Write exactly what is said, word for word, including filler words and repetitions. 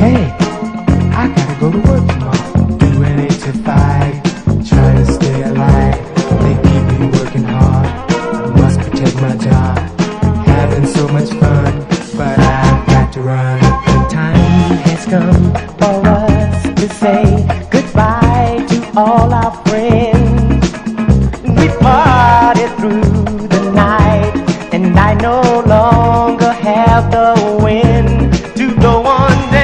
Hey, I gotta go to work tomorrow. Doing eight to five, trying to stay alive. They keep me working hard. I must protect my job. Having so much fun, but I've got to run. The time has come for us to say goodbye to all our friends. We parted through the night, and I no longer have the wind to go on.